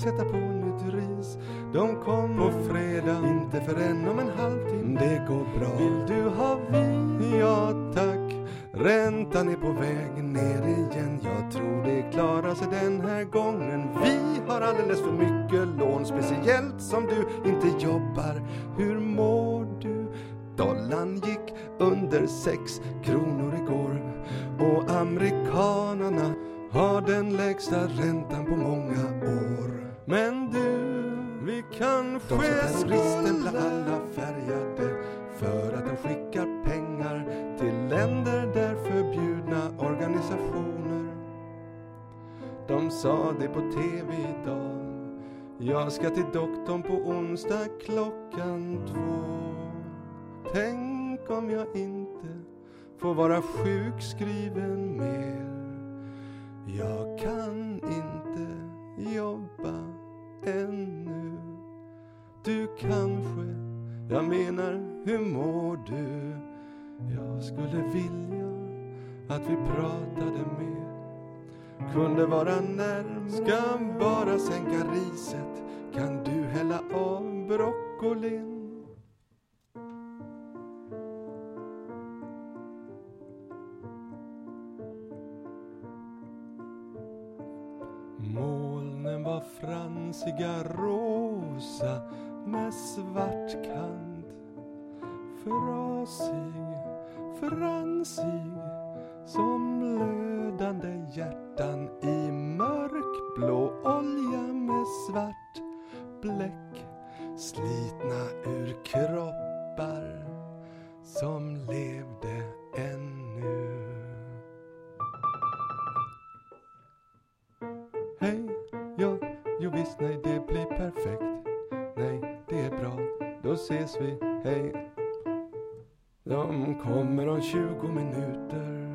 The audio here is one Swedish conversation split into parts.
sätta på nytt ris. De kommer på fredag, inte förrän om en halvtimme. Det går bra. Vill du ha vin? Ja tack. Räntan är på väg ner igen. Jag tror det klarar sig den här gången. Vi har alldeles för mycket lån, speciellt som du inte jobbar. Hur mår du? Dollarn gick under 6 kronor igår. Och amerikanarna har den lägsta räntan på många år. Men du, vi kanske skulle alla färgade för att de skickar pengar till länder där förbjudna organisationer. De sa det på tv idag. Jag ska till doktorn på onsdag 2:00. Tänk om jag inte får vara sjukskriven mer. Jag kan inte jobba ännu. Du kanske, jag menar, hur mår du? Jag skulle vilja att vi pratade mer. Kunde vara närmare. Ska bara sänka riset. Kan du hälla av broccolin? Molnen var fransiga rosa med svart kant. Frasig, fransig som blödande hjärtan i mörkblå olja med svart bläck. Slitna ur kroppar som levde ännu. Hej, ja, jo visst, nej, det blir perfekt. Nej, det är bra, då ses vi, hej. De kommer om 20 minuter.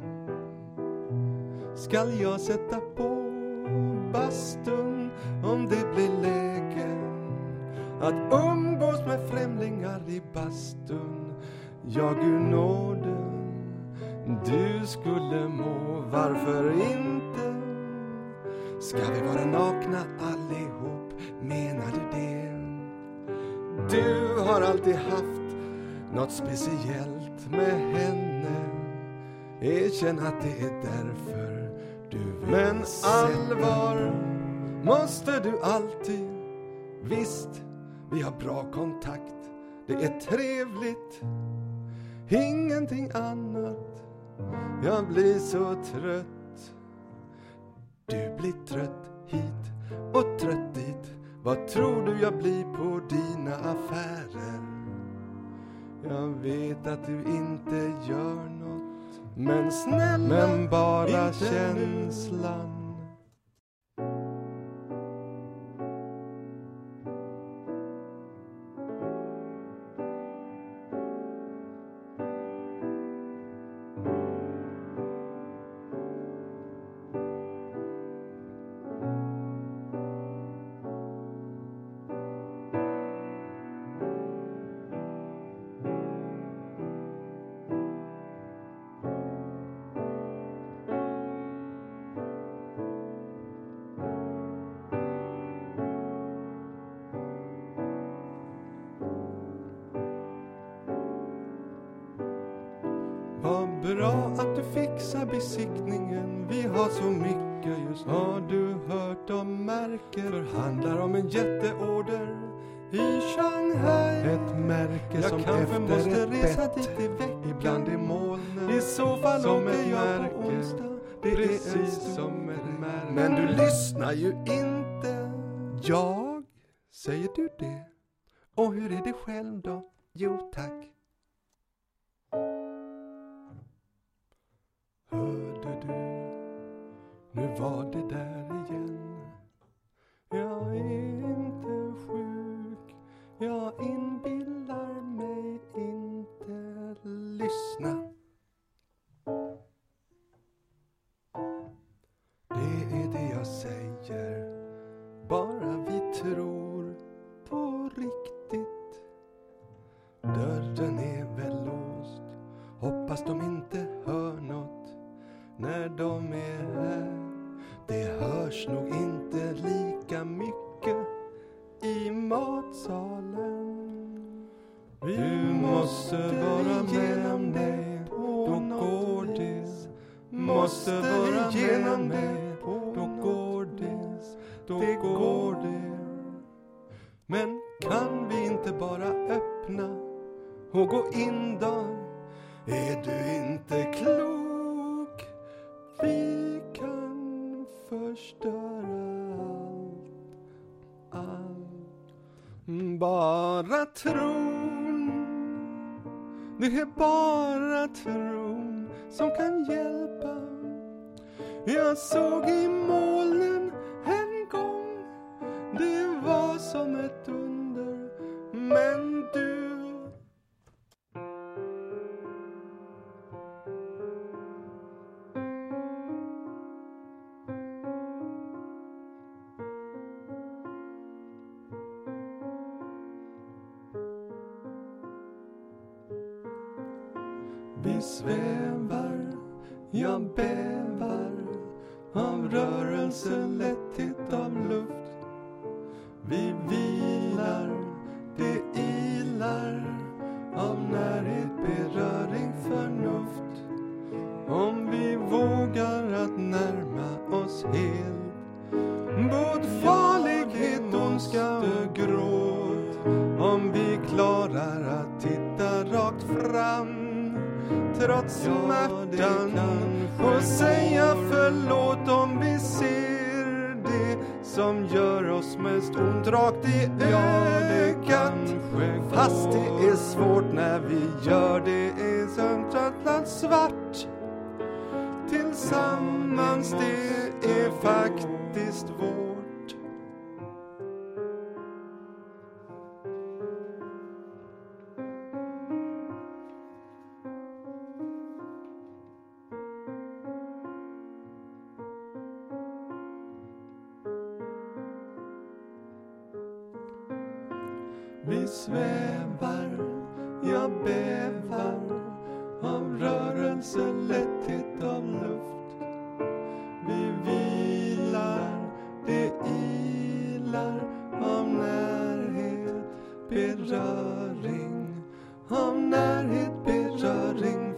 Skall jag sätta på bastun om det blir läge att umgås med främlingar i bastun? Ja, Gud nåde, du skulle må, varför inte? Ska vi vara nakna allihop, menar du det? Du har alltid haft något speciellt med henne. Erkänn att det är därför du vill. Men allvar måste du alltid. Visst, vi har bra kontakt. Det är trevligt, ingenting annat. Jag blir så trött. Du blir trött hit och trött dit. Vad tror du jag blir på dina affärer? Jag vet att du inte gör något, men snälla, men bara känslan. Vad bra att du fixar besiktningen. Vi har så mycket just nu. Har du hört om märke? Förhandlar om en jätteorder i Shanghai. Ett märke jag som kanske måste resa dit i veckan. Ibland är molnen. I så fall åker jag på onsdag. Det är precis som ett märke. Men du lyssnar ju inte. Jag? Säger du det? Och hur är det själv då? Jo tack. Hörde du, nu var det där igen. Jag är inte sjuk, jag inbillar mig inte. Lyssna. Det är det jag säger, bara vi tror på riktigt. Dörren är väl låst, hoppas de inte hör något när de är här. Det hörs nog inte lika mycket måste vara med dig, då går det. Måste vara med mig, då går det. Då går det. Men kan vi inte bara öppna och gå in då? Är du inte klok? Vi kan förstöra allt. Bara tron. Det är bara tron som kan hjälpa. Jag såg i molnen en gång. Det var som ett under. Men du. Vi svävar, jag bävar av rörelse, lätthet av luft. Vi vilar, det ilar av närhet, beröring, förnuft. Om vi vågar att närma oss helt, både farlighet, ondska och gråt. Om vi klarar att titta rakt fram trots smärtan och säga förlåt om vi ser det som gör oss mest ont rakt i ögat. Fast det är svårt när vi gör det är sömntröttnat svart. Tillsammans det är faktiskt vårt. Vi svävar, jag bävar av rörelse, lätthet av luft. Vi vilar, det ilar av närhet, beröring. Av närhet, beröring,